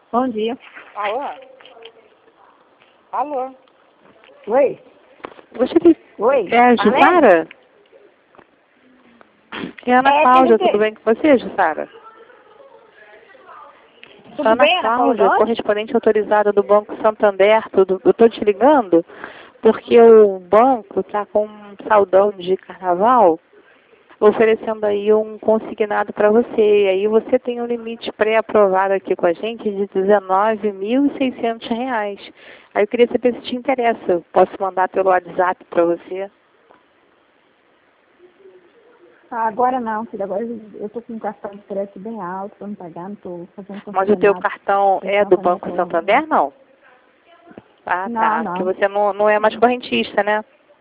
Bom dia. Alô? Alô? Oi? Você que Oi? é a Jussara? É a Ana Cláudia, tem que tudo bem com você, Jussara? Tudo Ana bem, Ana Cláudia, Cláudia? correspondente autorizada do Banco Santander, tudo. Eu estou te ligando porque o banco está com um saldão de carnaval oferecendo aí um consignado para você. E aí você tem um limite pré-aprovado aqui com a gente de R$ 19.600. Aí eu queria saber se te interessa. Eu posso mandar pelo WhatsApp para você? Agora não, filho. Agora eu tô com um cartão de crédito bem alto para não pagar, não tô fazendo Mas o teu consignado. cartão é do Banco Não, Santander, não? Ah, tá. Porque não. você não é mais correntista, né?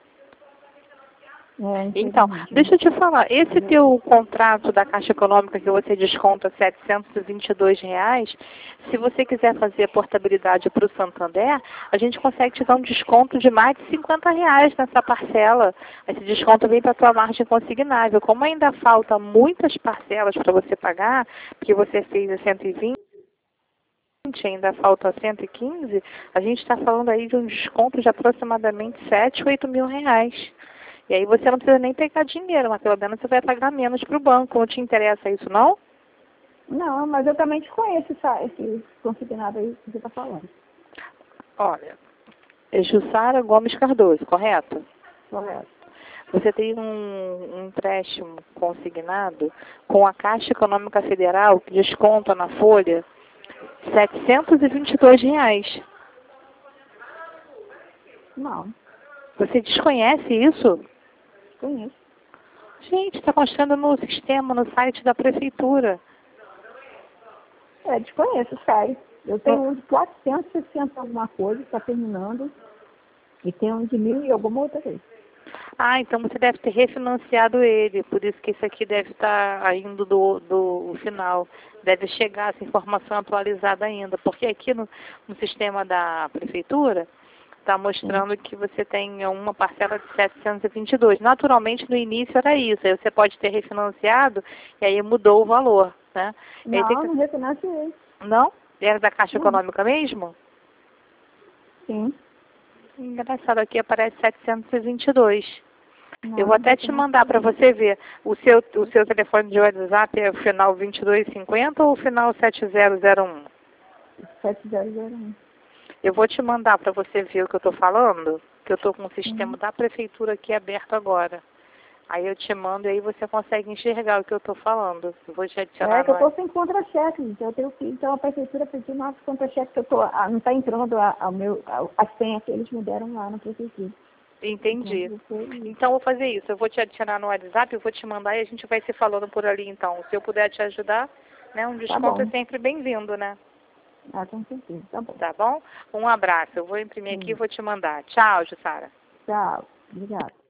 Então, Infelizmente. deixa eu te falar, esse teu contrato da Caixa Econômica que você desconta R$ 722, se você quiser fazer a portabilidade para o Santander, a gente consegue te dar um desconto de mais de R$ 50 nessa parcela. Esse desconto vem para a tua margem consignável. Como ainda falta muitas parcelas para você pagar, porque você fez a 120, ainda falta 115, a gente está falando aí de um desconto de aproximadamente 7, 8 mil reais. E aí você não precisa nem pegar dinheiro, mas pelo menos você vai pagar menos para o banco. Não te interessa isso, não? Não, mas eu também desconheço esse consignado aí que você está falando. Olha, é Jussara Gomes Cardoso, correto? Correto. Você tem um empréstimo consignado com a Caixa Econômica Federal que desconta na folha R$ 722. Não, Você desconhece isso? conheço. Gente, está mostrando no sistema, no site da prefeitura. Desconheço, sério. Eu tenho um de 460 alguma coisa, está terminando. E tem um de 1.000 e alguma outra vez. Ah, então você deve ter refinanciado ele, por isso que esse aqui deve estar indo do final. Deve chegar essa informação atualizada ainda, porque aqui no sistema da prefeitura está mostrando que você tem uma parcela de 722. Naturalmente, no início era isso, aí você pode ter refinanciado e aí mudou o valor, né? E aí tem Não refinanciei. Não? Era da Caixa Não. Econômica mesmo? Sim. Engraçado, aqui aparece 722. Eu Não, vou até te mandar para você ver. O seu telefone de WhatsApp é o final 2250 ou o final 7001? 7001. Eu vou te mandar para você ver o que eu estou falando, que eu estou com o sistema Sim. da prefeitura aqui aberto agora. Aí eu te mando e aí você consegue enxergar o que eu estou falando. Eu vou te adicionar Que eu no... estou sem contra-cheque, gente. Eu tenho que, então a prefeitura pediu novos contra-cheques que não está entrando a senha que eles me deram lá na prefeitura. Entendi. Então, Então, eu vou fazer isso. Eu vou te adicionar no WhatsApp, eu vou te mandar e a gente vai se falando por ali, então. Se eu puder te ajudar, né, um tá desconto é bom. sempre bem-vindo, né? Com certeza. Tá bom. Tá bom? Um abraço. Eu vou imprimir aqui e Sim. vou te mandar. Tchau, Jussara. Tchau. Obrigada.